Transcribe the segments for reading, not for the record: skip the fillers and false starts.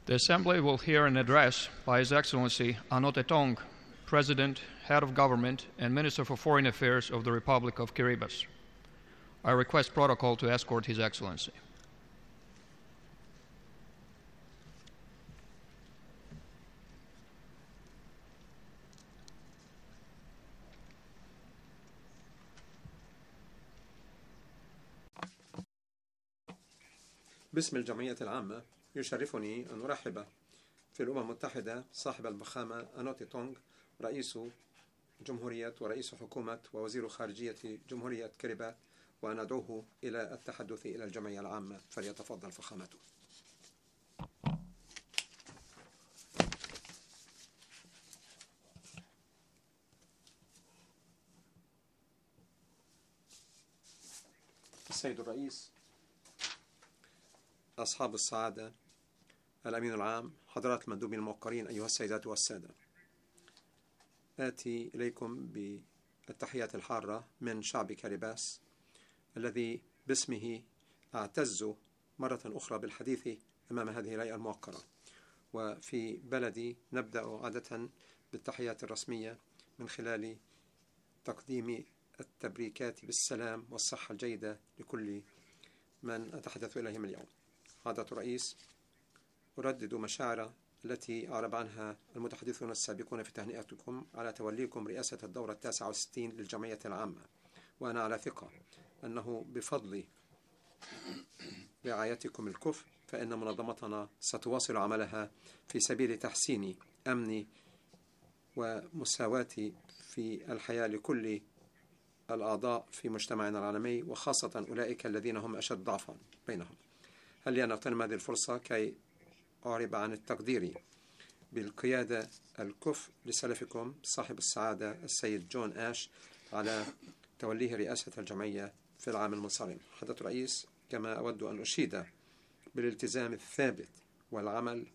The Assembly will hear an address by His Excellency Anote Tong, President, Head of Government, and Minister for Foreign Affairs of the Republic of Kiribati. I request protocol to escort His Excellency. باسم الجمعية العامة يشرفني أن أرحب في الأمم المتحدة صاحب الفخامة أنوتي تونغ، رئيس جمهورية ورئيس حكومة ووزير خارجية جمهورية كريبات، وأن أدعوه إلى التحدث إلى الجمعية العامة، فليتفضل فخامته. السيد الرئيس، أصحاب السعادة، الأمين العام، حضرات المندوبين الموقرين، أيها السيدات والسادة، آتي إليكم بالتحيات الحارة من شعب كريباس الذي باسمه أعتز مرة أخرى بالحديث أمام هذه الهيئة الموقرة. وفي بلدي نبدأ عادة بالتحيات الرسمية من خلال تقديم التبريكات بالسلام والصحة الجيدة لكل من أتحدث إليهم اليوم. عادة الرئيس، أردد مشاعر التي أعرب عنها المتحدثون السابقون في تهنئتكم على توليكم رئاسة الدورة 69 للجمعية العامة، وأنا على ثقة أنه بفضل رعايتكم الكفء فإن منظمتنا ستواصل عملها في سبيل تحسين أمن ومساواة في الحياة لكل الأعضاء في مجتمعنا العالمي، وخاصة أولئك الذين هم أشد ضعفا بينهم. هل لي أن أغتنم هذه الفرصة كي أعرب عن التقدير بالقيادة الكفء لسلفكم صاحب السعادة السيد جون آش على توليه رئاسة الجمعية في العام المنصرم. حضرة الرئيس، كما أود أن أشيد بالالتزام الثابت والعمل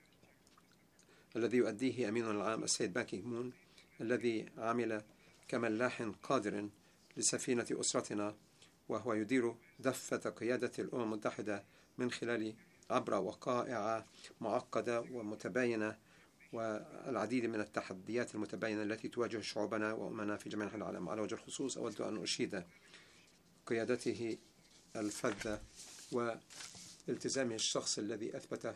الذي يؤديه أميننا العام السيد بان كي مون، الذي عمل كملاح قادر لسفينة أسرتنا، وهو يدير دفة قيادة الأمم المتحدة من خلال عبر وقائع معقدة ومتباينة والعديد من التحديات المتباينة التي تواجه شعوبنا وأمنا في جميع أنحاء العالم. على وجه الخصوص أود أن أشيد قيادته الفذة والتزامه الشخص الذي أثبت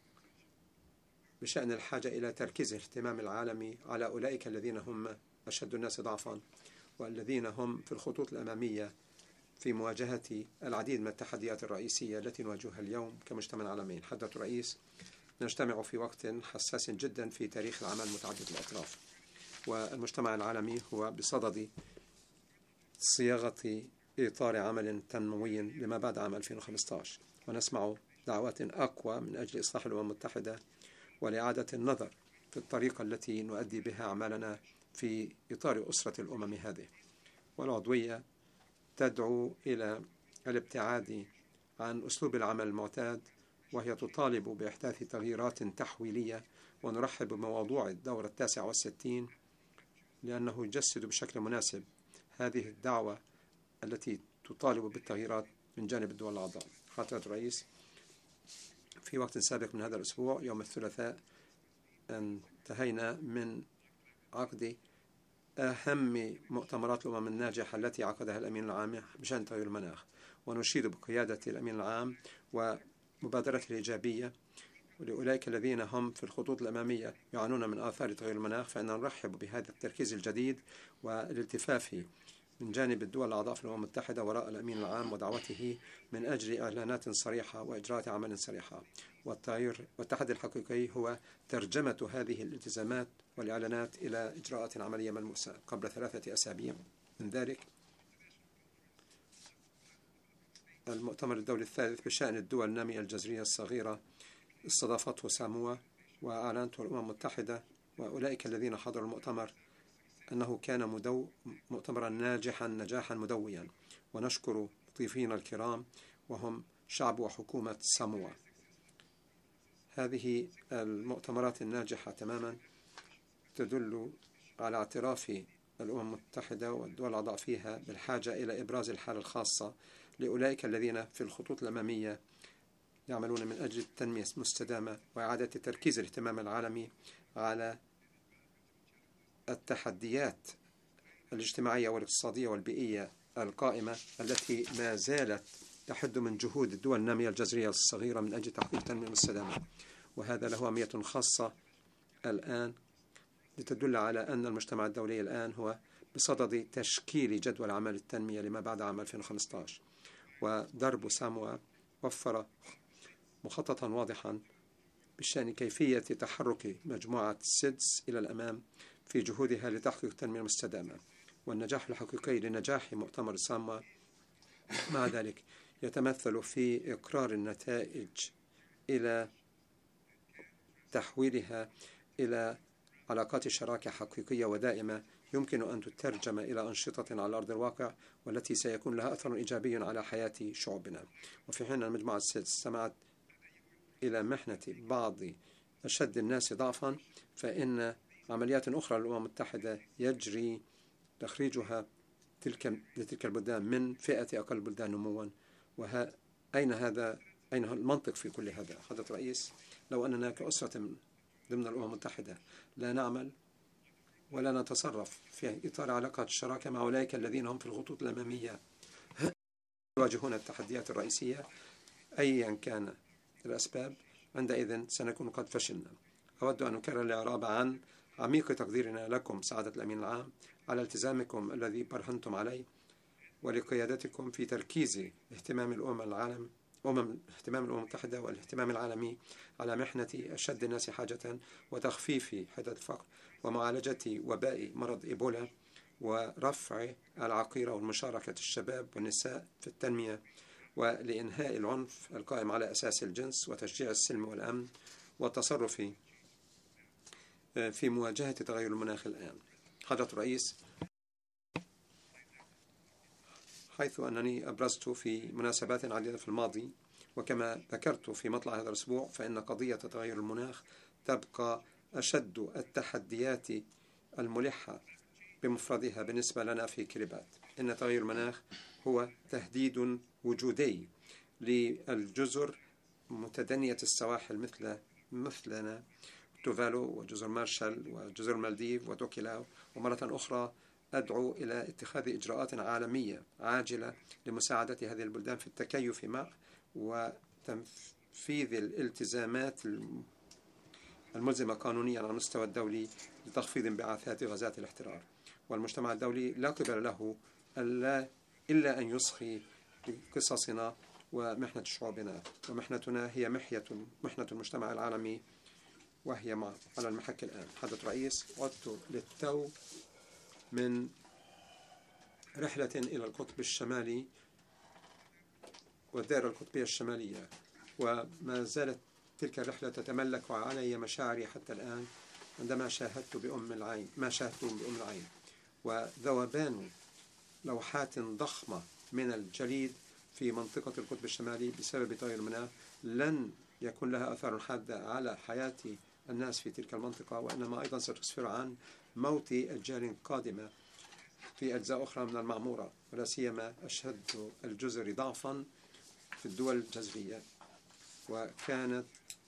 بشأن الحاجة إلى تركيز الاهتمام العالمي على أولئك الذين هم أشد الناس ضعفا والذين هم في الخطوط الأمامية في مواجهة العديد من التحديات الرئيسية التي نواجهها اليوم كمجتمع عالمي. حضرة الرئيس، نجتمع في وقت حساس جدا في تاريخ العمل متعدد الأطراف، والمجتمع العالمي هو بصدد صياغة إطار عمل تنموي لما بعد عام 2015، ونسمع دعوات أقوى من أجل إصلاح الأمم المتحدة ولإعادة النظر في الطريقة التي نؤدي بها أعمالنا في إطار أسرة الأمم هذه. والعضوية تدعو إلى الابتعاد عن أسلوب العمل المعتاد، وهي تطالب بإحداث تغييرات تحويلية، ونرحب بموضوع الدورة 69 لأنه يجسد بشكل مناسب هذه الدعوة التي تطالب بالتغييرات من جانب الدول الأعضاء. حضرة الرئيس، في وقت سابق من هذا الأسبوع يوم الثلاثاء انتهينا من عقد أهم مؤتمرات الأمم الناجحة التي عقدها الأمين العام بشأن تغيير المناخ، ونشيد بقيادة الأمين العام ومبادرته الإيجابية ولأولئك الذين هم في الخطوط الأمامية يعانون من آثار تغيير المناخ، فإن نرحب بهذا التركيز الجديد والالتفاف من جانب الدول الأعضاء في الأمم المتحدة وراء الأمين العام ودعوته من أجل إعلانات صريحة وإجراءات عمل صريحة. والتحدي الحقيقي هو ترجمة هذه الالتزامات والإعلانات إلى إجراءات عملية ملموسة. قبل 3 أسابيع من ذلك المؤتمر الدولي الثالث بشأن الدول النامية الجزرية الصغيرة استضافته ساموا، وأعلنته الأمم المتحدة وأولئك الذين حضروا المؤتمر أنه كان مؤتمرا ناجحا نجاحا مدويا، ونشكر ضيفينا الكرام وهم شعب وحكومة ساموا. هذه المؤتمرات الناجحة تماما تدل على اعتراف الأمم المتحدة والدول الأعضاء فيها بالحاجة إلى إبراز الحالة الخاصة لأولئك الذين في الخطوط الأمامية يعملون من أجل التنمية المستدامة وإعادة تركيز الاهتمام العالمي على التحديات الاجتماعية والاقتصادية والبيئية القائمة التي ما زالت تحد من جهود الدول النامية الجزرية الصغيرة من أجل تحقيق التنمية المستدامة. وهذا له أهمية خاصة الآن لتدل على أن المجتمع الدولي الآن هو بصدد تشكيل جدول أعمال التنمية لما بعد عام 2015. ودرب ساموا وفر مخططا واضحا بشأن كيفية تحرك مجموعة سيدس إلى الأمام في جهودها لتحقيق التنمية المستدامة. والنجاح الحقيقي لنجاح مؤتمر ساموا مع ذلك يتمثل في إقرار النتائج إلى تحويلها إلى علاقات شراكة حقيقية ودائمة يمكن أن تترجم إلى أنشطة على أرض الواقع والتي سيكون لها أثر إيجابي على حياة شعوبنا. وفي حين المجموعة السيدس استمعت إلى محنة بعض أشد الناس ضعفا، فإن عمليات أخرى للأمم المتحدة يجري تخريجها لتلك البلدان من فئة أقل البلدان نموا. أين المنطق في كل هذا؟ حضرة الرئيس، لو أننا كأسرة ضمن الأمم المتحدة لا نعمل ولا نتصرف في إطار علاقات الشراكة مع أولئك الذين هم في الخطوط الأمامية يواجهون التحديات الرئيسية أيا كان الأسباب، عندئذ سنكون قد فشلنا. أود أن أكرر الإعراب عن عميق تقديرنا لكم سعادة الأمين العام على التزامكم الذي برهنتم عليه ولقيادتكم في تركيز اهتمام الأمم المتحدة والاهتمام العالمي على محنة أشد الناس حاجة وتخفيف حدة الفقر ومعالجة وباء مرض إيبولا ورفع العقيرة والمشاركة الشباب والنساء في التنمية ولإنهاء العنف القائم على أساس الجنس وتشجيع السلم والأمن والتصرف في مواجهة تغير المناخ الآن. حضرة الرئيس، حيث أنني أبرزت في مناسبات عديدة في الماضي وكما ذكرت في مطلع هذا الأسبوع، فإن قضية تغير المناخ تبقى أشد التحديات الملحة بمفردها بالنسبة لنا في كريبات. إن تغير المناخ هو تهديد وجودي للجزر متدنية السواحل مثلنا توفالو وجزر مارشال وجزر المالديف وتوكيلاو. ومرة أخرى أدعو إلى اتخاذ إجراءات عالمية عاجلة لمساعدة هذه البلدان في التكيف معه وتنفيذ الالتزامات الملزمة قانونيا على المستوى الدولي لتخفيض انبعاثات غازات الاحترار. والمجتمع الدولي لا قبل له إلا أن يصغي لقصصنا ومحنة شعوبنا، ومحنتنا هي محنة المجتمع العالمي وهي على المحك الآن. حضرة الرئيس، عدت للتو من رحلة إلى القطب الشمالي والدائرة القطبية الشمالية، وما زالت تلك الرحلة تتملك علي مشاعري حتى الآن عندما شاهدت بأم العين ما شاهدته بأم العين، وذوبان لوحات ضخمة من الجليد في منطقة القطب الشمالي بسبب تغير المناخ لن يكون لها أثار حادة على حياة الناس في تلك المنطقة، وإنما أيضا ستسفر عن موت أجيال قادمة في أجزاء أخرى من المعمورة، ولا سيما أشد الجزر ضعفا في الدول الجزرية. وكانت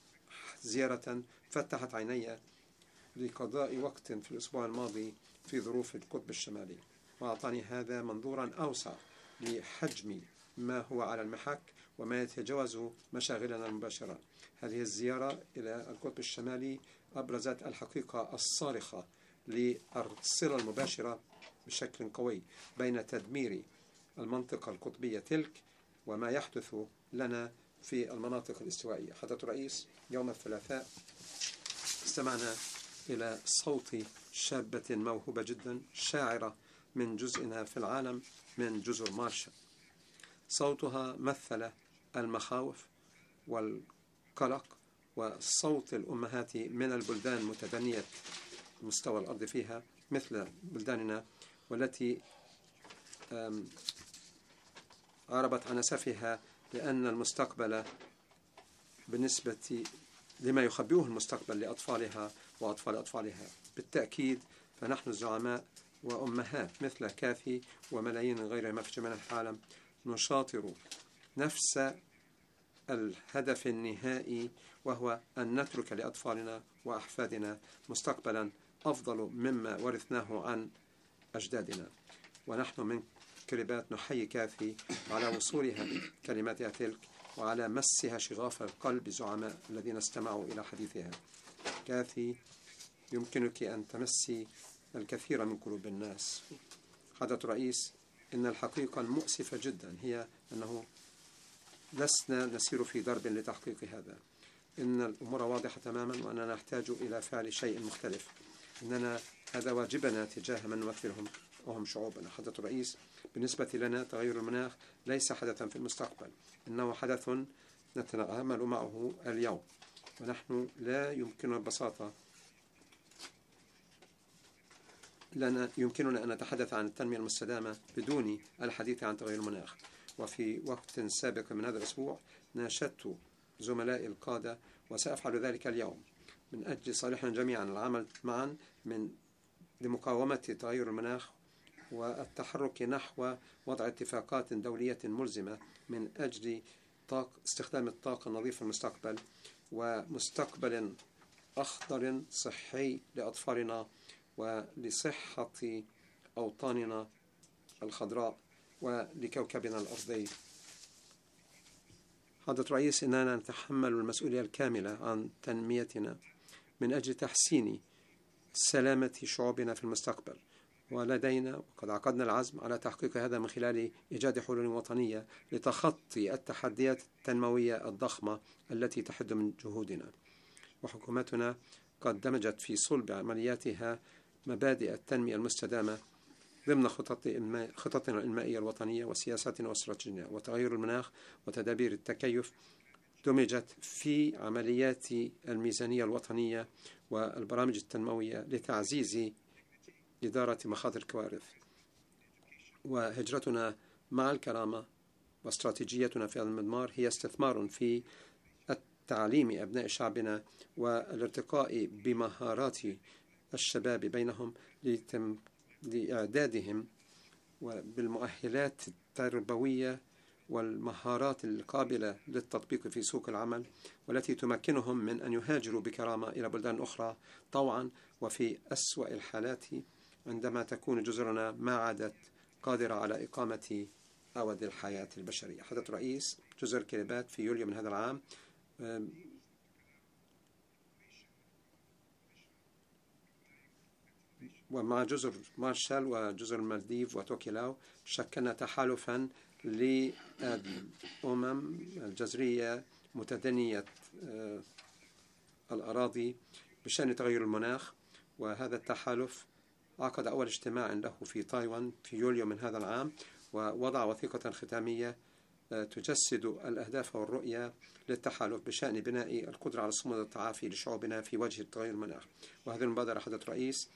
زيارة فتحت عيني لقضاء وقت في الأسبوع الماضي في ظروف القطب الشمالي، وأعطاني هذا منظورا أوسع لحجم ما هو على المحك وما يتجاوز مشاغلنا المباشرة. هذه الزيارة إلى القطب الشمالي أبرزت الحقيقة الصارخة للصلة المباشرة بشكل قوي بين تدمير المنطقة القطبية تلك وما يحدث لنا في المناطق الاستوائية. حضرة الرئيس، يوم الثلاثاء استمعنا إلى صوت شابة موهوبة جدا شاعرة من جزءنا في العالم من جزر مارشال. صوتها مثل المخاوف والقلق وصوت الأمهات من البلدان متدنية مستوى الأرض فيها مثل بلداننا، والتي عربت عن أسفها لأن المستقبل بالنسبة لما يخبئه المستقبل لأطفالها وأطفال أطفالها. بالتأكيد فنحن الزعماء وأمهات مثل كاثي وملايين غيرها في جميع العالم نشاطر نفس الهدف النهائي، وهو أن نترك لأطفالنا وأحفادنا مستقبلا أفضل مما ورثناه عن أجدادنا. ونحن من كريبات نحيي كاثي على وصولها كلماتها تلك وعلى مسها شغاف القلب زعماء الذين استمعوا إلى حديثها. كاثي، يمكنك أن تمسي الكثير من قلوب الناس. حضرة الرئيس، إن الحقيقة المؤسفة جدا هي أنه لسنا نسير في درب لتحقيق هذا. إن الأمور واضحة تماما وأننا نحتاج إلى فعل شيء مختلف. إننا هذا واجبنا تجاه من نمثلهم وهم شعوبنا. حضرة الرئيس، بالنسبة لنا تغير المناخ ليس حدثا في المستقبل، إنه حدث نتعامل معه اليوم. ونحن لا يمكننا ببساطة يمكننا أن نتحدث عن التنمية المستدامة بدون الحديث عن تغير المناخ. وفي وقت سابق من هذا الأسبوع ناشدت زملائي القادة، وسأفعل ذلك اليوم من أجل صالحنا جميعا، العمل معا لمقاومة تغير المناخ والتحرك نحو وضع اتفاقات دولية ملزمة من أجل استخدام الطاقة النظيفة في المستقبل، ومستقبل أخضر صحي لأطفالنا ولصحة أوطاننا الخضراء ولكوكبنا الأرضي. حضرة الرئيس، إننا نتحمل المسؤولية الكاملة عن تنميتنا من أجل تحسين سلامة شعوبنا في المستقبل، ولدينا وقد عقدنا العزم على تحقيق هذا من خلال إيجاد حلول وطنية لتخطي التحديات التنموية الضخمة التي تحد من جهودنا. وحكومتنا قد دمجت في صلب عملياتها مبادئ التنمية المستدامة ضمن خططنا المائية الوطنية وسياساتنا واستراتيجيتنا. وتغير المناخ وتدابير التكيف دمجت في عمليات الميزانية الوطنية والبرامج التنموية لتعزيز إدارة مخاطر الكوارث. وهجرتنا مع الكرامة واستراتيجيتنا في هذا المضمار هي استثمار في تعليم أبناء شعبنا والارتقاء بمهارات الشباب بينهم لإعدادهم بالمؤهلات التربوية والمهارات القابلة للتطبيق في سوق العمل، والتي تمكنهم من أن يهاجروا بكرامة إلى بلدان أخرى طوعا، وفي أسوأ الحالات عندما تكون جزرنا ما عادت قادرة على إقامة أود الحياة البشرية. حضرة الرئيس، جزر كريبات في يوليو من هذا العام ومع جزر مارشال وجزر المالديف وتوكيلاو شكلنا تحالفا للأمم الجزرية متدنية الأراضي بشأن تغير المناخ. وهذا التحالف عقد أول اجتماع له في تايوان في يوليو من هذا العام، ووضع وثيقة ختامية تجسد الأهداف والرؤية للتحالف بشأن بناء القدرة على الصمود والتعافي لشعوبنا في وجه تغير المناخ. وهذه المبادرة حضرة الرئيس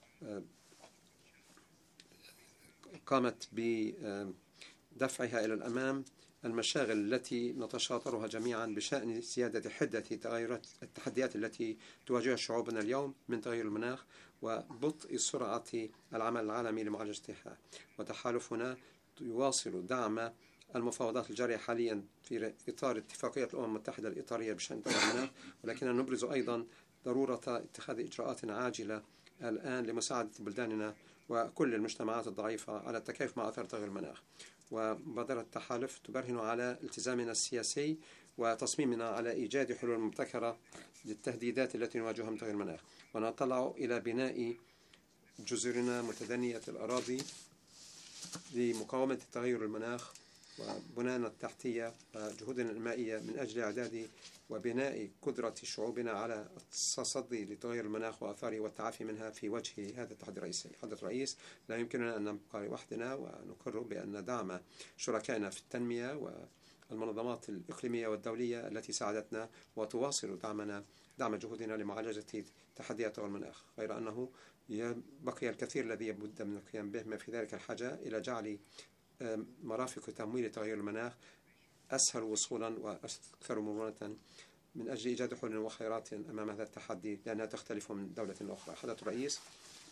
قامت بدفعها إلى الأمام المشاغل التي نتشاطرها جميعا بشأن زيادة حدة التحديات التي تواجهها شعوبنا اليوم من تغير المناخ وبطء سرعة العمل العالمي لمعالجتها. وتحالفنا يواصل دعم المفاوضات الجارية حاليا في إطار اتفاقية الأمم المتحدة الإطارية بشأن تغير المناخ، ولكننا نبرز أيضا ضرورة اتخاذ إجراءات عاجلة الآن لمساعدة بلداننا وكل المجتمعات الضعيفة على التكيف مع أثر تغير المناخ. ومبادرة التحالف تبرهن على التزامنا السياسي وتصميمنا على إيجاد حلول مبتكرة للتهديدات التي نواجهها من تغير المناخ، ونطلع إلى بناء جزرنا متدنية الأراضي لمقاومة تغير المناخ وبناءنا التحتية وجهودنا المائية من أجل إعداد وبناء قدرة شعوبنا على التصدي لتغير المناخ وآثاره والتعافي منها في وجه هذا التحدي الرئيسي. حضرة الرئيس، لا يمكننا أن نبقى وحدنا، ونقر بأن دعم شركائنا في التنمية والمنظمات الإقليمية والدولية التي ساعدتنا وتواصل دعم جهودنا لمعالجة تحديات تغير المناخ، غير أنه بقي الكثير الذي يبد من القيام به، ما في ذلك الحاجة إلى جعل مرافق تمويل تغير المناخ أسهل وصولا وأكثر مرونة من أجل إيجاد حلول وخيرات أمام هذا التحدي، لأنها تختلف من دولة أخرى. حضرة الرئيس،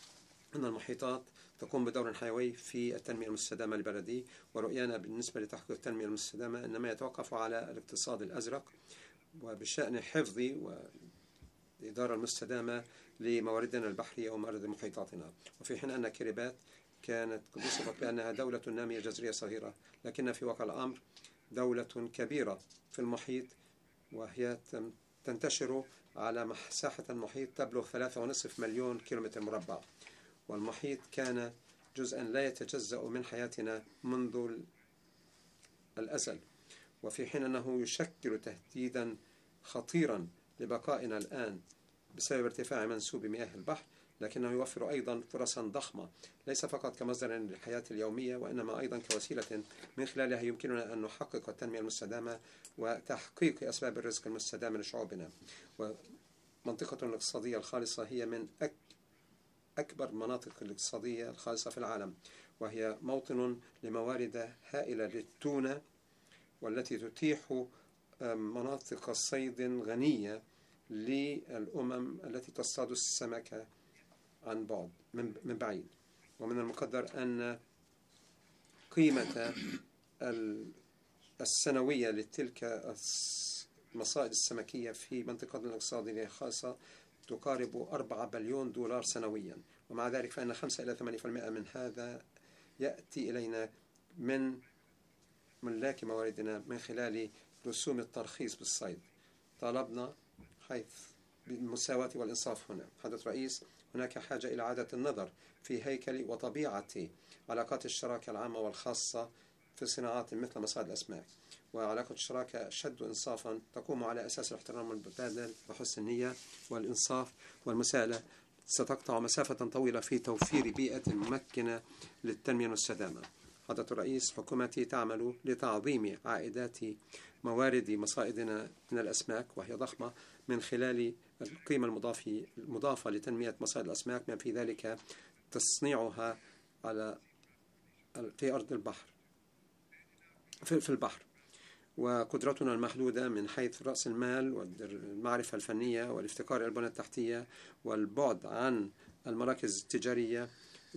أن المحيطات تقوم بدور حيوي في التنمية المستدامة البلدي، ورؤيانا بالنسبة لتحقيق التنمية المستدامة إنما يتوقف على الاقتصاد الأزرق وبشأن حفظ والإدارة المستدامة لمواردنا البحرية وموارد محيطاتنا. وفي حين أن كريبات كانت قد وصفت بأنها دولة نامية جزرية صغيرة، لكن في واقع الأمر دولة كبيرة في المحيط، وهي تنتشر على مساحة المحيط تبلغ 3.5 مليون كيلومتر مربع. والمحيط كان جزءا لا يتجزأ من حياتنا منذ الأزل، وفي حين أنه يشكل تهديدا خطيرا لبقائنا الآن بسبب ارتفاع منسوب مياه البحر، لكنه يوفر أيضا فرصا ضخمة ليس فقط كمصدر للحياة اليومية، وإنما أيضا كوسيلة من خلالها يمكننا أن نحقق التنمية المستدامة وتحقيق أسباب الرزق المستدام لشعوبنا. ومنطقة الاقتصادية الخالصة هي من أكبر مناطق الاقتصادية الخالصة في العالم، وهي موطن لموارد هائلة للتونة، والتي تتيح مناطق صيد غنية للأمم التي تصطاد السمك عن بعد من بعيد. ومن المقدر أن قيمة السنوية لتلك المصائد السمكية في منطقة الاقتصادية الخاصة تقارب 4 بليون دولار سنويا، ومع ذلك فإن 5 إلى 8% من هذا يأتي إلينا من ملاك مواردنا من خلال رسوم الترخيص بالصيد. طالبنا حيث بالمساواة والإنصاف هنا. حضرة رئيس، هناك حاجة إلى إعادة النظر في هيكل وطبيعة علاقات الشراكة العامة والخاصة في صناعات مثل مصائد الأسماك، وعلاقة الشراكة شد إنصافا تقوم على أساس الاحترام المتبادل وحسن النية والإنصاف والمساءلة، ستقطع مسافة طويلة في توفير بيئة ممكنة للتنمية المستدامة. حضرة الرئيس، حكومتي تعمل لتعظيم عائدات موارد مصائدنا من الأسماك، وهي ضخمة، من خلال القيمة المضافة لتنمية مصائد الأسماك، ما في ذلك تصنيعها في أرض البحر في البحر، وقدرتنا المحدودة من حيث رأس المال والمعرفة الفنية والافتقار إلى البنى التحتية والبعد عن المراكز التجارية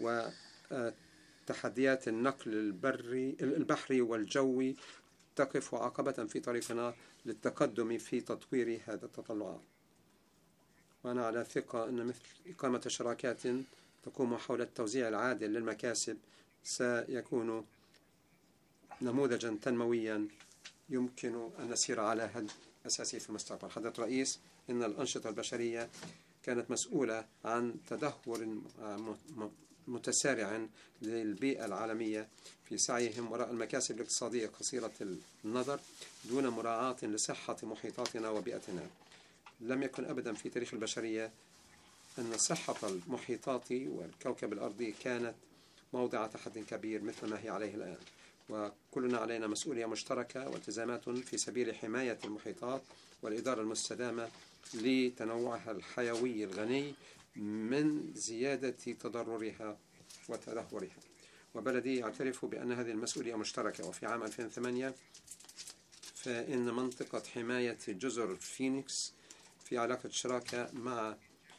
وتحديات النقل البحري والجوي تقف عقبة في طريقنا للتقدم في تطوير هذا التطلعات. وأنا على ثقة أن مثل إقامة شراكات تقوم حول التوزيع العادل للمكاسب سيكون نموذجا تنمويا يمكن أن نسير على هذا أساسي في المستقبل. حضرة الرئيس، إن الأنشطة البشرية كانت مسؤولة عن تدهور متسارع للبيئة العالمية في سعيهم وراء المكاسب الاقتصادية قصيرة النظر دون مراعاة لصحة محيطاتنا وبيئتنا. لم يكن أبدا في تاريخ البشرية أن صحة المحيطات والكوكب الأرضي كانت موضع تحد كبير مثل ما هي عليه الآن، وكلنا علينا مسؤولية مشتركة والتزامات في سبيل حماية المحيطات والإدارة المستدامة لتنوعها الحيوي الغني من زيادة تضررها وتدهورها. وبلدي يعترف بأن هذه المسؤولية مشتركة. وفي عام 2008 فإن منطقة حماية جزر فينيكس في علاقة شراكة مع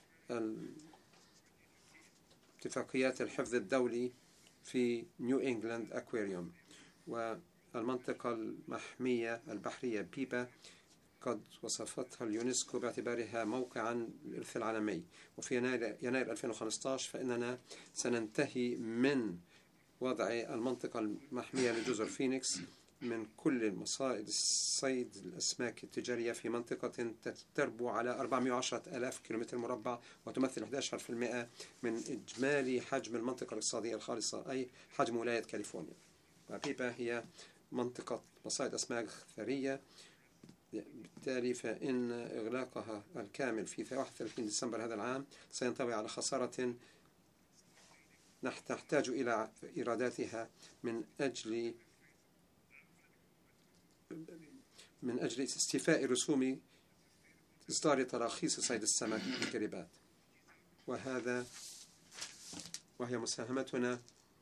اتفاقيات الحفظ الدولي في نيو إنجلاند أكواريوم، والمنطقة المحمية البحرية بيبا قد وصفتها اليونسكو باعتبارها موقعا للإرث العالمي. وفي يناير 2015 فإننا سننتهي من وضع المنطقة المحمية لجزر فينيكس من كل مصائد الصيد الأسماك التجارية في منطقة تربو على 410,000 كيلومتر مربع، وتمثل 11% من إجمالي حجم المنطقة الاقتصادية الخالصة، أي حجم ولاية كاليفورنيا. وبيبا هي منطقة مصائد أسماك ثرية، بالتالي فإن إغلاقها الكامل في 31 ديسمبر هذا العام سينطوي على خسارة نحتاج إلى إيراداتها من أجل استيفاء رسوم إصدار تراخيص صيد السمك بالكريبات. وهي مساهمتنا،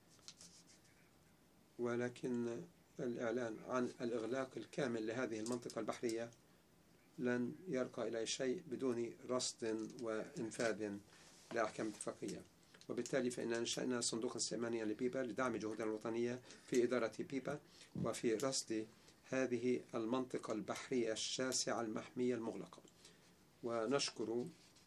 ولكن الإعلان عن الإغلاق الكامل لهذه المنطقة البحرية لن يرقى إلى شيء بدون رصد وإنفاذ لأحكام اتفاقية. وبالتالي فإن أنشأنا صندوقا استئمانيا لبيبا لدعم جهودنا الوطنية في إدارة بيبا وفي رصد هذه المنطقة البحرية الشاسعة المحمية المغلقة. ونشكر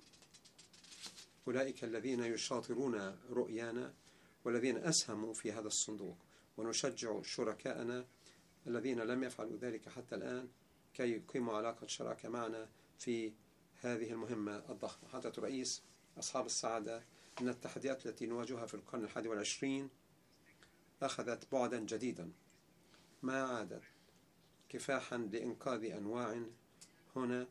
أولئك الذين يشاطرون رؤيانا والذين أسهموا في هذا الصندوق، ونشجع شركائنا الذين لم يفعلوا ذلك حتى الآن كي يقيموا علاقة شراكة معنا في هذه المهمة الضخمة. حضرة الرئيس، أصحاب السعادة، أن التحديات التي نواجهها في القرن 21 أخذت بعدا جديدا، ما عادت كفاحا لإنقاذ أنواع هنا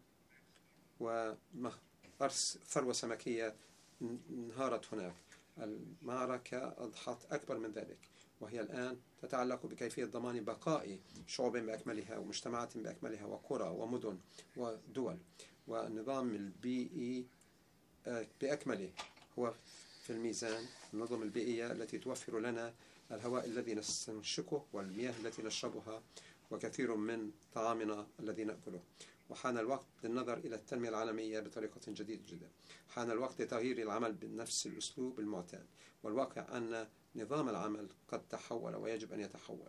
وثروة سمكية انهارت هناك. المعركة أضحت أكبر من ذلك، وهي الآن تتعلق بكيفية ضمان بقاء شعوب بأكملها ومجتمعات بأكملها وقرى ومدن ودول، والنظام البيئي بأكمله هو في الميزان. النظم البيئية التي توفر لنا الهواء الذي نستنشقه والمياه التي نشربها وكثير من طعامنا الذي نأكله. وحان الوقت للنظر إلى التنمية العالمية بطريقة جديدة جدا. حان الوقت لتغيير العمل بنفس الأسلوب المعتاد، والواقع أن نظام العمل قد تحول ويجب أن يتحول.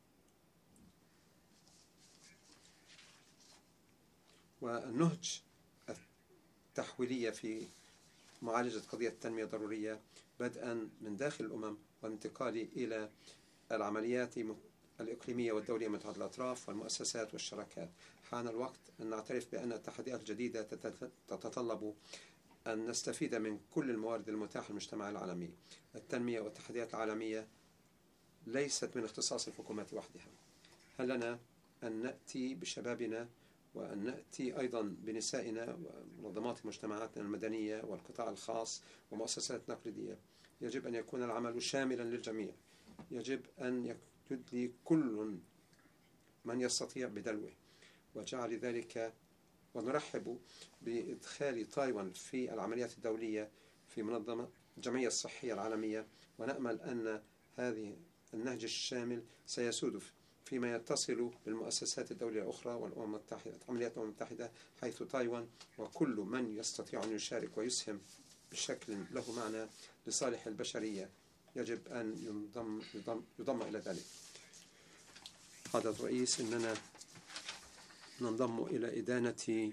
والنهج التحويلية في معالجة قضية التنمية ضرورية، بدءا من داخل الأمم وانتقال إلى العمليات الإقليمية والدولية من الأطراف والمؤسسات والشراكات. حان الوقت أن نعترف بأن التحديات الجديدة تتطلب أن نستفيد من كل الموارد المتاحة للمجتمع العالمي. التنمية والتحديات العالمية ليست من اختصاص الحكومات وحدها. هل لنا أن نأتي بشبابنا وأن نأتي أيضا بنسائنا ومنظمات مجتمعاتنا المدنية والقطاع الخاص ومؤسسات نقدية. يجب أن يكون العمل شاملا للجميع. يجب أن يدلي كل من يستطيع بدلوه وجعل ذلك، ونرحب بإدخال تايوان في العمليات الدولية في منظمة الجمعية الصحية العالمية، ونأمل أن هذه النهج الشامل سيسود فيما يتصل بالمؤسسات الدولية الأخرى والأمم المتحدة، عمليات الأمم المتحدة، حيث تايوان وكل من يستطيع أن يشارك ويسهم بشكل له معنى لصالح البشرية يجب أن يضم إلى ذلك. حضرة الرئيس، إننا ننضم إلى إدانة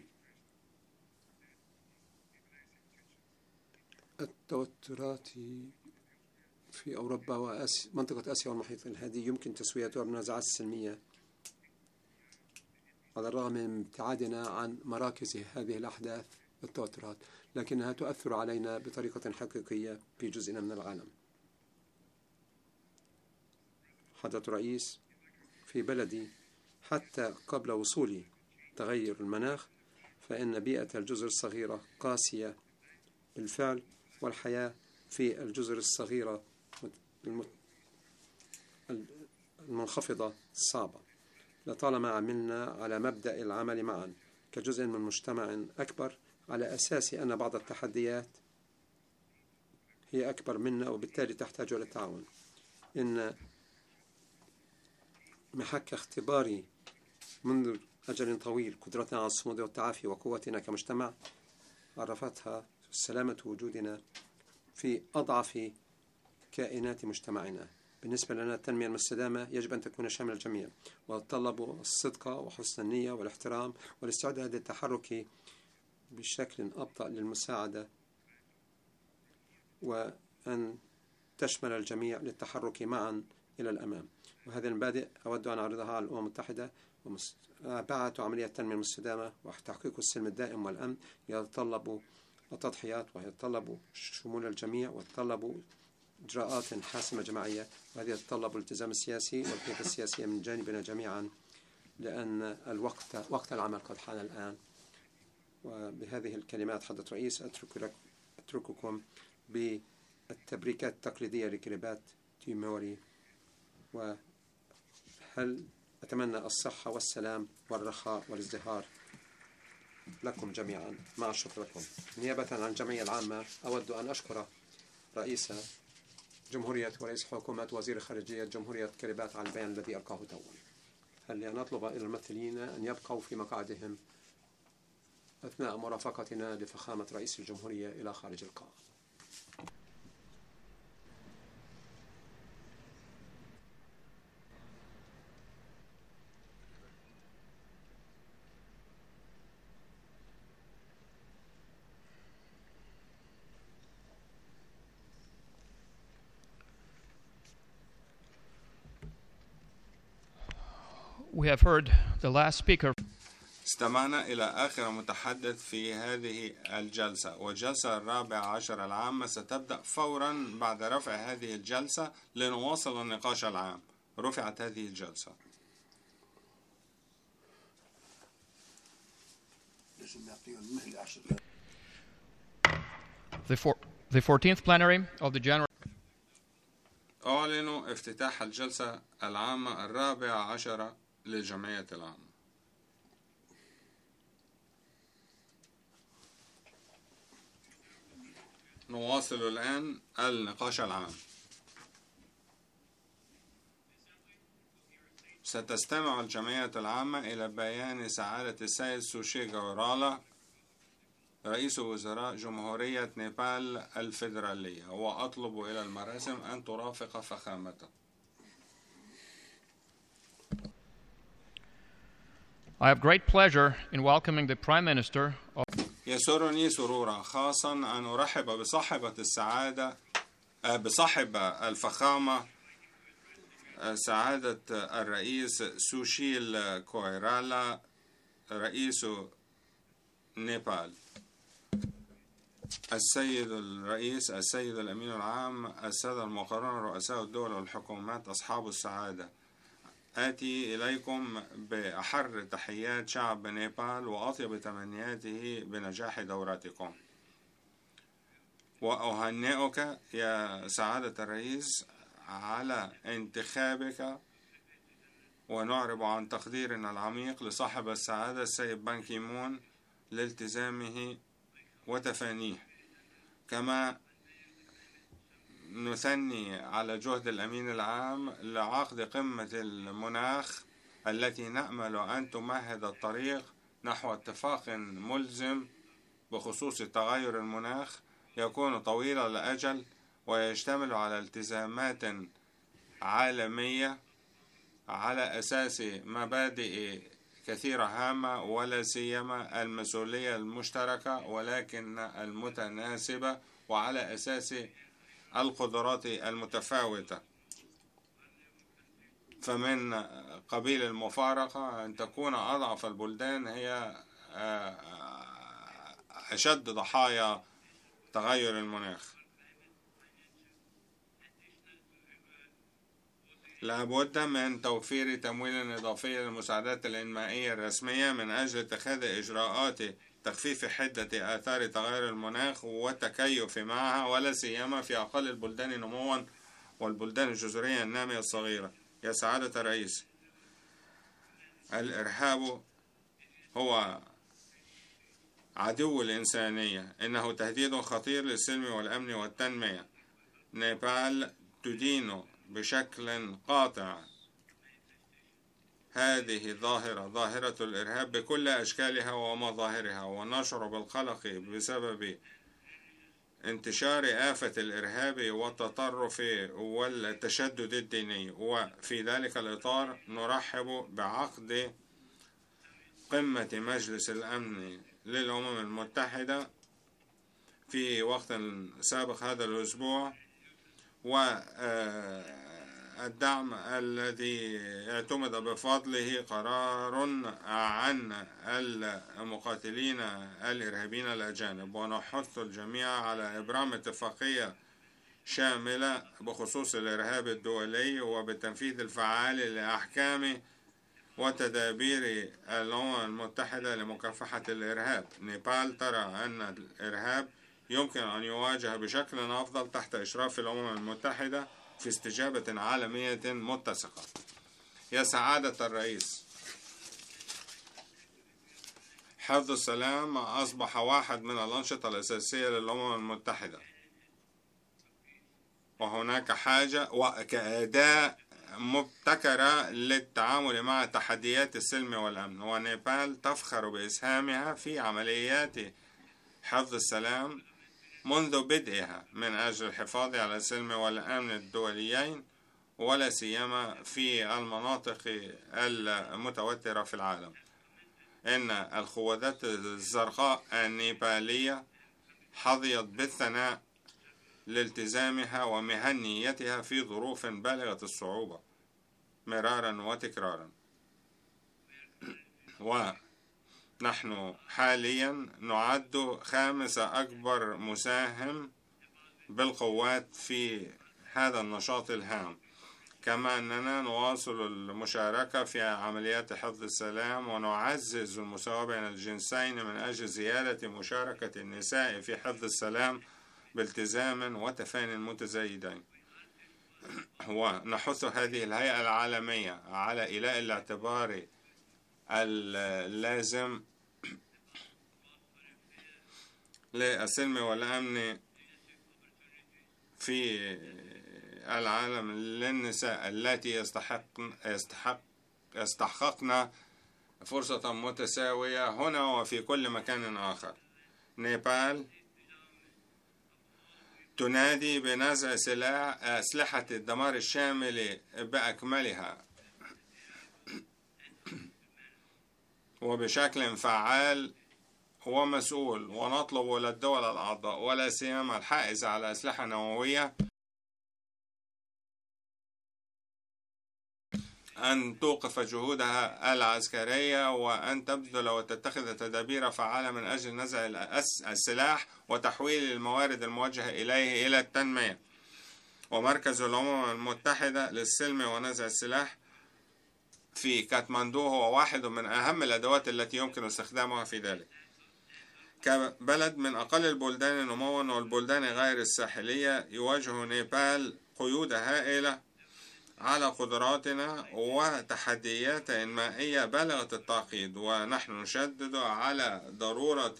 التوترات في أوروبا ومنطقة آسيا والمحيط الهادي يمكن تسويتها بالنزاعات السلمية على الرغم من ابتعادنا عن مراكز هذه الأحداث والتوترات، لكنها تؤثر علينا بطريقة حقيقية في جزء من العالم. حضرة الرئيس، في بلدي حتى قبل وصول تغير المناخ فإن بيئة الجزر الصغيرة قاسية بالفعل، والحياة في الجزر الصغيرة المنخفضة صعبة. لطالما عملنا على مبدأ العمل معا كجزء من مجتمع أكبر على أساس أن بعض التحديات هي أكبر منا وبالتالي تحتاج إلى التعاون. إن محك اختباري منذ أجل طويل قدرتنا على الصمود والتعافي وقوتنا كمجتمع عرفتها سلامة وجودنا في أضعف كائنات مجتمعنا. بالنسبة لنا التنمية المستدامة يجب أن تكون شاملة الجميع، وتتطلب الصدق وحسن النية والاحترام والاستعداد للتحرك بشكل أبطأ للمساعدة، وأن تشمل الجميع للتحرك معا إلى الأمام. وهذه المبادئ أود أن أعرضها على الأمم المتحدة. ومتابعة عملية التنمية المستدامة وتحقيق السلم الدائم والأمن يتطلب التضحيات ويتطلب شمول الجميع ويتطلب إجراءات حاسمة جماعية، وهذه يتطلب الالتزام السياسي والقيادة السياسية من جانبنا جميعا، لأن وقت العمل قد حان الآن. وبهذه الكلمات حضرة رئيس أترككم بالتبريكات التقليدية لكريبات تيموري، وهل أتمنى الصحة والسلام والرخاء والازدهار لكم جميعا مع شكركم. نيابة عن الجمعية العامة أود أن أشكر رئيس جمهورية ورئيس حكومة وزير خارجية جمهورية كريبات على البيان الذي ألقاه توا. هل نطلب إلى الممثلين أن يبقوا في مقاعدهم أثناء مرافقتنا لفخامة رئيس الجمهورية إلى خارج القاعة. We have heard the last speaker. استمعنا إلى آخر متحدث في هذه الجلسة، والجلسة 14 العامة ستبدأ فورا بعد رفع هذه الجلسة لنواصل النقاش العام. رفعت هذه الجلسة. The 14th plenary of the General أعلن افتتاح الجلسة العامة 14 للجمعية العامة. نواصل الآن النقاش العام. ستستمع الجمعية العامة إلى بيان سعادة السيد سوشي غورالا رئيس وزراء جمهورية نيبال الفيدرالية، وأطلب إلى المراسم أن ترافق فخامته. I have great pleasure in welcoming the Prime Minister of يسرني سرورا خاصا أن أرحب بصاحب الفخامة سعادة الرئيس سوشيل كويرالا رئيس نيبال. السيد الرئيس، السيد الأمين العام، السادة المقررون، رؤساء الدول والحكومات، أصحاب السعادة، آتي إليكم بأحر تحيات شعب نيبال وأطيب تمنياته بنجاح دورتكم. وأهنئك يا سعادة الرئيس على انتخابك، ونعرب عن تقديرنا العميق لصاحب السعادة السيد بان كي مون لالتزامه وتفانيه، كما نثني على جهد الأمين العام لعقد قمة المناخ التي نأمل أن تمهد الطريق نحو اتفاق ملزم بخصوص تغير المناخ يكون طويل الأجل ويشتمل على التزامات عالمية على أساس مبادئ كثيرة هامة، ولا سيما المسؤولية المشتركة ولكن المتناسبة، وعلى أساس القدرات المتفاوتة. فمن قبيل المفارقة أن تكون أضعف البلدان هي أشد ضحايا تغير المناخ. لابد من توفير تمويل إضافي للمساعدات الإنمائية الرسمية من أجل اتخاذ إجراءات تخفيف حدة آثار تغير المناخ والتكيف معها، ولا سيما في أقل البلدان نموا والبلدان الجزرية النامية الصغيرة. يا سعادة الرئيس، الإرهاب هو عدو الإنسانية، إنه تهديد خطير للسلم والأمن والتنمية. نيبال تدين بشكل قاطع هذه ظاهرة الإرهاب بكل أشكالها ومظاهرها، ونشعر بالقلق بسبب انتشار آفة الإرهاب والتطرف والتشدد الديني. وفي ذلك الإطار نرحب بعقد قمة مجلس الأمن للأمم المتحدة في وقت سابق هذا الأسبوع، والدعم الذي اعتمد بفضله قرار عن المقاتلين الإرهابيين الأجانب. ونحث الجميع على إبرام اتفاقية شاملة بخصوص الإرهاب الدولي وبالتنفيذ الفعال لأحكام وتدابير الأمم المتحدة لمكافحة الإرهاب. نيبال ترى أن الإرهاب يمكن أن يواجه بشكل أفضل تحت إشراف الأمم المتحدة في استجابة عالمية متسقة. يا سعادة الرئيس، حفظ السلام أصبح واحد من الأنشطة الأساسية للأمم المتحدة، وهناك حاجة وكأداة مبتكرة للتعامل مع تحديات السلم والأمن، ونيبال تفخر بإسهامها في عمليات حفظ السلام منذ بدءها من أجل الحفاظ على السلم والأمن الدوليين، ولا سيما في المناطق المتوترة في العالم. إن القوات الزرقاء النيبالية حظيت بالثناء لالتزامها ومهنيتها في ظروف بالغة الصعوبة مرارا وتكرارا. ونحن حاليا نعد 5 أكبر مساهم بالقوات في هذا النشاط الهام، كما أننا نواصل المشاركة في عمليات حفظ السلام ونعزز المساواة بين الجنسين من أجل زيادة مشاركة النساء في حفظ السلام بالتزام وتفاني متزايدين. ونحث هذه الهيئة العالمية على إيلاء الاعتبار اللازم للسلم والأمن في العالم للنساء التي يستحقن فرصة متساوية هنا وفي كل مكان آخر. نيبال تنادي بنزع أسلحة الدمار الشامل بأكملها وبشكل فعال ومسؤول، ونطلب للدول الأعضاء ولا سيما الحائزة على أسلحة نووية أن توقف جهودها العسكرية وأن تبذل وتتخذ تدابير فعالة من أجل نزع السلاح وتحويل الموارد الموجهة إليه إلى التنمية. ومركز الأمم المتحدة للسلم ونزع السلاح في كاتماندو هو واحد من أهم الأدوات التي يمكن استخدامها في ذلك. كبلد من أقل البلدان نمواً والبلدان غير الساحلية، يواجه نيبال قيود هائلة على قدراتنا وتحديات إنمائية بالغة التعقيد، ونحن نشدد على ضرورة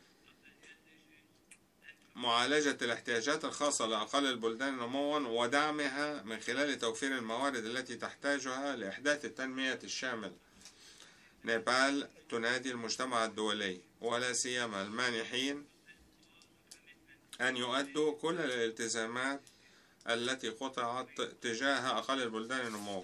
معالجة الاحتياجات الخاصة لأقل البلدان نمواً ودعمها من خلال توفير الموارد التي تحتاجها لإحداث التنمية الشاملة. نيبال تنادي المجتمع الدولي ولا سيما المانحين أن يؤدوا كل الالتزامات التي قطعت تجاه أقل البلدان نمواً،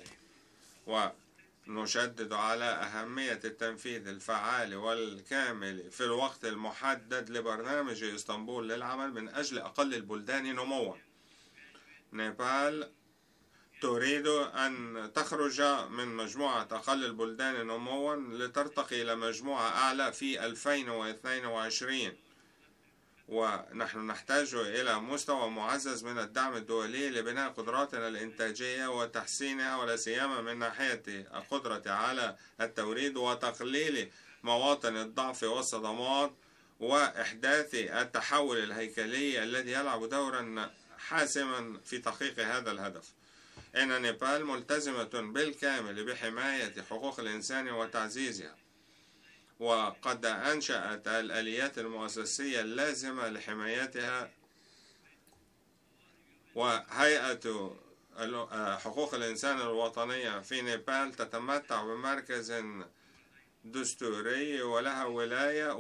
ونشدد على أهمية التنفيذ الفعال والكامل في الوقت المحدد لبرنامج إسطنبول للعمل من أجل أقل البلدان نمواً. نيبال تريد أن تخرج من مجموعة أقل البلدان نمواً لترتقي إلى مجموعة أعلى في 2022، ونحن نحتاج إلى مستوى معزز من الدعم الدولي لبناء قدراتنا الإنتاجية وتحسينها، ولا سيما من ناحية القدرة على التوريد وتقليل مواطن الضعف والصدمات وإحداث التحول الهيكلي الذي يلعب دورا حاسما في تحقيق هذا الهدف. إن نيبال ملتزمة بالكامل بحماية حقوق الإنسان وتعزيزها، وقد أنشأت الآليات المؤسسية اللازمة لحمايتها، وهيئة حقوق الإنسان الوطنية في نيبال تتمتع بمركز دستوري ولها ولاية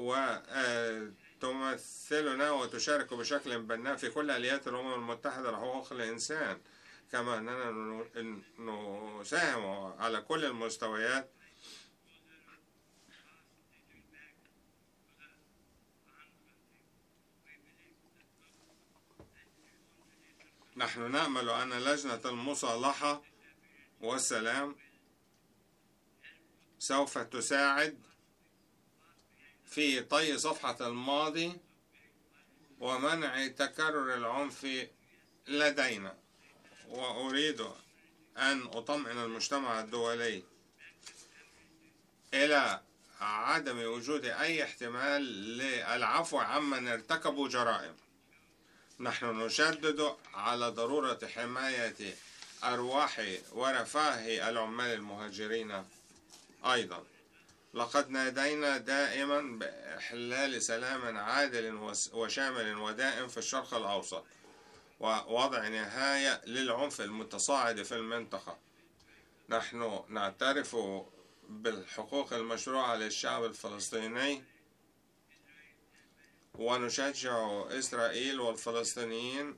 وتمثلنا وتشارك بشكل بناء في كل آليات الأمم المتحدة لحقوق الإنسان، كما أننا نساهم على كل المستويات نحن نأمل أن لجنة المصالحة والسلام سوف تساعد في طي صفحة الماضي ومنع تكرر العنف لدينا. وأريد أن أطمئن المجتمع الدولي إلى عدم وجود أي احتمال للعفو عمن ارتكبوا جرائم. نحن نشدد على ضرورة حماية أرواح ورفاه العمال المهاجرين. أيضا لقد نادينا دائما بإحلال سلام عادل وشامل ودائم في الشرق الأوسط ووضع نهاية للعنف المتصاعد في المنطقة. نحن نعترف بالحقوق المشروعة للشعب الفلسطيني ونشجع إسرائيل والفلسطينيين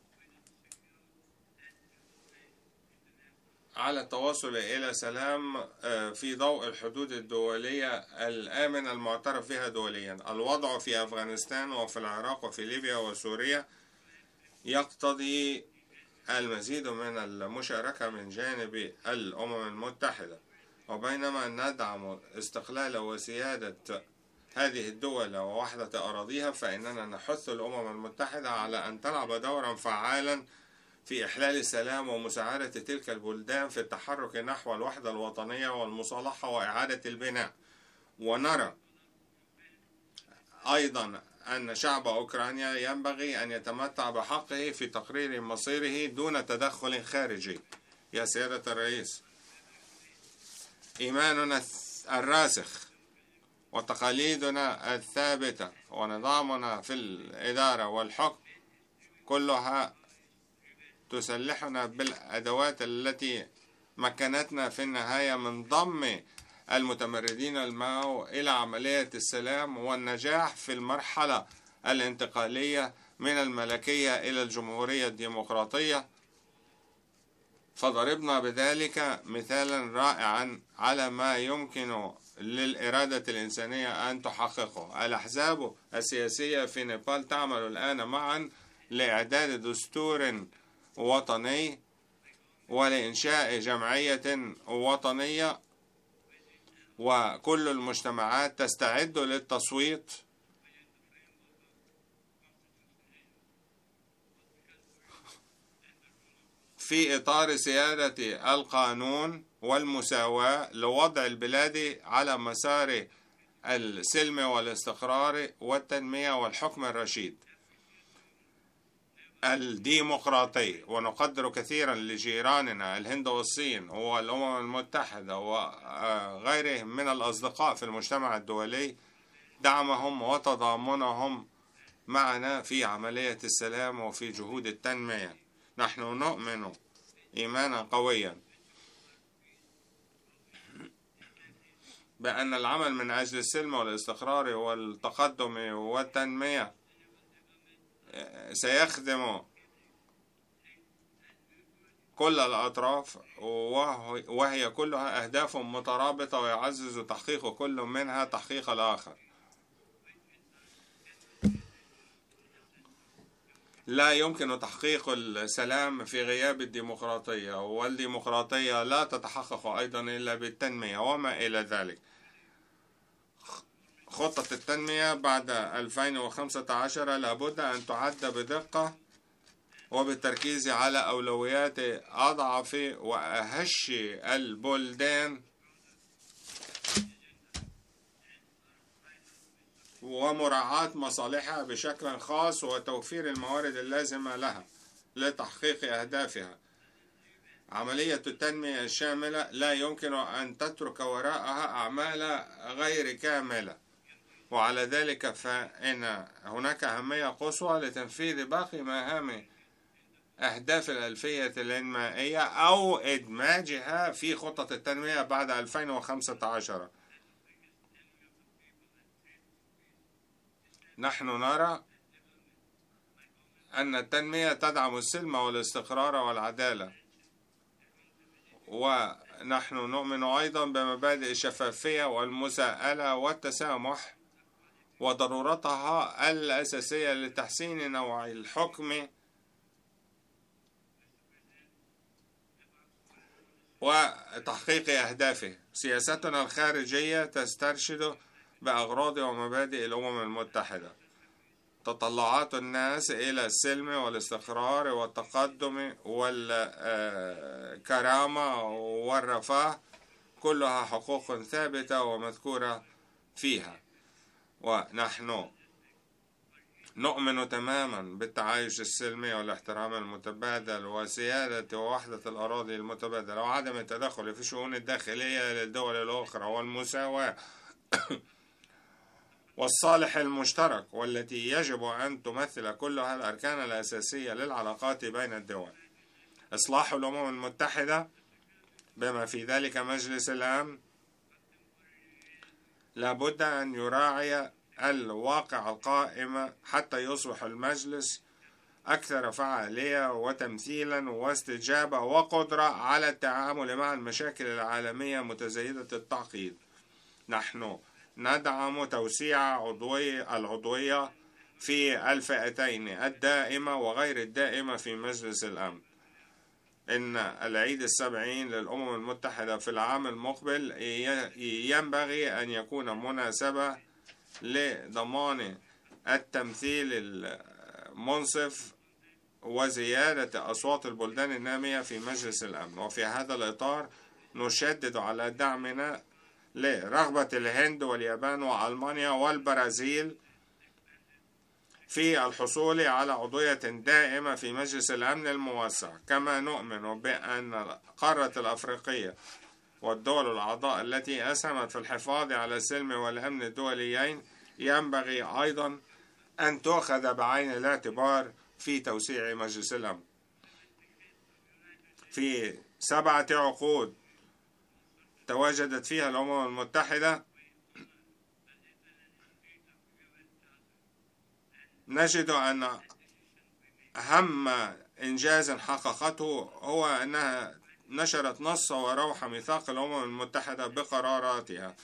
على التوصل إلى سلام في ضوء الحدود الدولية الآمنة المعترف بها دوليا. الوضع في أفغانستان وفي العراق وفي ليبيا وسوريا يقتضي المزيد من المشاركة من جانب الأمم المتحدة. وبينما ندعم استقلال وسيادة هذه الدول ووحدة أراضيها، فإننا نحث الأمم المتحدة على أن تلعب دورا فعالا في إحلال السلام ومساعدة تلك البلدان في التحرك نحو الوحدة الوطنية والمصالحة وإعادة البناء. ونرى أيضا أن شعب أوكرانيا ينبغي أن يتمتع بحقه في تقرير مصيره دون تدخل خارجي. يا سيادة الرئيس، إيماننا الراسخ وتقاليدنا الثابتة ونظامنا في الإدارة والحكم كلها تسلحنا بالأدوات التي مكنتنا في النهاية من ضم المتمردين الماو إلى عملية السلام والنجاح في المرحلة الانتقالية من الملكية إلى الجمهورية الديمقراطية، فضربنا بذلك مثالا رائعا على ما يمكن للإرادة الإنسانية أن تحققه. الأحزاب السياسية في نيبال تعمل الآن معا لإعداد دستور وطني ولإنشاء جمعية وطنية، وكل المجتمعات تستعد للتصويت في إطار سيادة القانون والمساواة لوضع البلاد على مسار السلم والاستقرار والتنمية والحكم الرشيد الديمقراطي. ونقدر كثيرا لجيراننا الهند والصين والأمم المتحدة وغيرهم من الأصدقاء في المجتمع الدولي دعمهم وتضامنهم معنا في عملية السلام وفي جهود التنمية. نحن نؤمن إيمانا قويا بأن العمل من أجل السلم والاستقرار والتقدم والتنمية سيخدم كل الأطراف، وهي كلها أهداف مترابطة ويعزز تحقيق كل منها تحقيق الآخر. لا يمكن تحقيق السلام في غياب الديمقراطية، والديمقراطية لا تتحقق أيضا إلا بالتنمية وما إلى ذلك. خطة التنمية بعد 2015 لابد أن تعد بدقة وبالتركيز على أولويات أضعف وأهش البلدان ومراعاة مصالحها بشكل خاص وتوفير الموارد اللازمة لها لتحقيق أهدافها. عملية التنمية الشاملة لا يمكن أن تترك وراءها أعمال غير كاملة، وعلى ذلك فإن هناك أهمية قصوى لتنفيذ باقي مهام أهداف الألفية الإنمائية أو إدماجها في خطة التنمية بعد 2015. نحن نرى أن التنمية تدعم السلم والاستقرار والعدالة، ونحن نؤمن أيضا بمبادئ الشفافية والمساءلة والتسامح وضرورتها الأساسية لتحسين نوع الحكم وتحقيق أهدافه. سياستنا الخارجية تسترشد بأغراض ومبادئ الأمم المتحدة. تطلعات الناس إلى السلم والاستقرار والتقدم والكرامة والرفاه كلها حقوق ثابتة ومذكورة فيها، ونحن نؤمن تماما بالتعايش السلمي والاحترام المتبادل وسيادة ووحدة الأراضي المتبادلة وعدم التدخل في الشؤون الداخلية للدول الأخرى والمساواة والصالح المشترك، والتي يجب أن تمثل كلها الأركان الأساسية للعلاقات بين الدول. إصلاح الأمم المتحدة بما في ذلك مجلس الأمن لابد أن يراعي الواقع القائم حتى يصبح المجلس أكثر فعالية وتمثيلا واستجابة وقدرة على التعامل مع المشاكل العالمية متزايدة التعقيد. نحن ندعم توسيع العضوية في الفئتين الدائمة وغير الدائمة في مجلس الأمن. إن العيد السبعين للأمم المتحدة في العام المقبل ينبغي أن يكون مناسبة لضمان التمثيل المنصف وزيادة أصوات البلدان النامية في مجلس الأمن. وفي هذا الإطار نشدد على دعمنا لرغبة الهند واليابان وألمانيا والبرازيل في الحصول على عضوية دائمة في مجلس الأمن الموسع. كما نؤمن بأن القارة الأفريقية والدول الأعضاء التي أسهمت في الحفاظ على السلم والأمن الدوليين ينبغي أيضا أن تؤخذ بعين الاعتبار في توسيع مجلس الأمن. في 7 عقود تواجدت فيها الأمم المتحدة نجد أن أهم إنجاز حققته هو أنها نشرت نص وروح ميثاق الأمم المتحدة بقراراتها.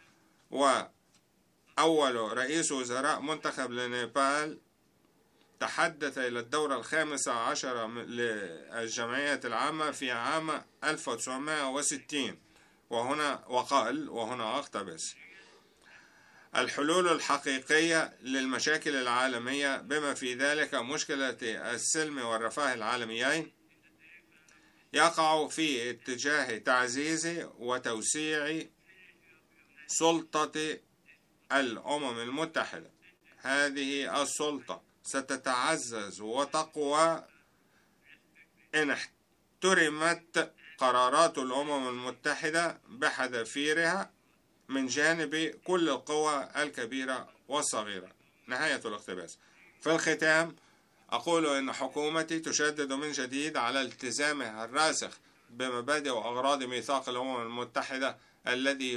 وأول رئيس وزراء منتخب لنيبال تحدث إلى الدورة 15 للجمعية العامة في عام 1960 وهنا أقتبس: الحلول الحقيقية للمشاكل العالمية بما في ذلك مشكلة السلم والرفاه العالميين يقع في اتجاه تعزيز وتوسيع سلطة الأمم المتحدة. هذه السلطة ستتعزز وتقوى إن احترمت قرارات الأمم المتحدة بحذافيرها من جانب كل القوى الكبيرة والصغيرة. نهاية الاقتباس. في الختام أقول إن حكومتي تشدد من جديد على التزامها الراسخ بمبادئ وأغراض ميثاق الأمم المتحدة الذي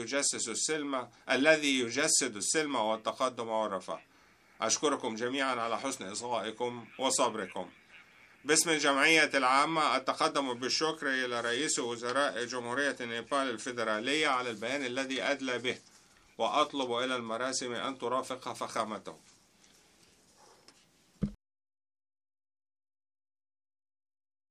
يجسد السلم والتقدم والرفاه. أشكركم جميعا على حسن إصغائكم وصبركم. باسم الجمعية العامة أتقدم بالشكر إلى رئيس وزراء جمهورية نيبال الفيدرالية على البيان الذي أدلى به، وأطلب إلى المراسم أن ترافق فخامته.